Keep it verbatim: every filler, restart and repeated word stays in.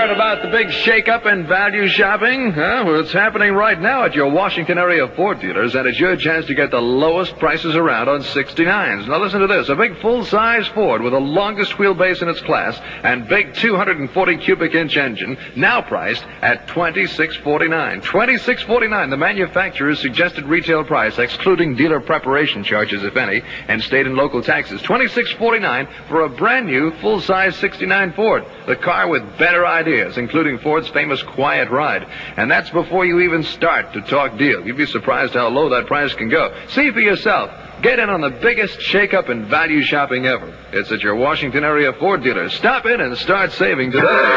heard about the big shake-up in value shopping? Huh? Well, it's happening right now at your Washington area Ford dealers, and it's your chance to get the lowest prices around on sixty-nines. Now listen to this. A big full-size Ford with the longest wheelbase in its class and big two hundred forty cubic inch engine, now priced at twenty-six forty-nine. twenty-six forty-nine, the manufacturer's suggested retail price, excluding dealer preparation charges, if any, and state and local taxes. twenty-six forty-nine for a brand new full-size sixty-nine Ford. The car with better ideas, including Ford's famous Quiet Ride. And that's before you even start to talk deal. You'd be surprised how low that price can go. See for yourself. Get in on the biggest shake-up in value shopping ever. It's at your Washington area Ford dealer. Stop in and start saving today.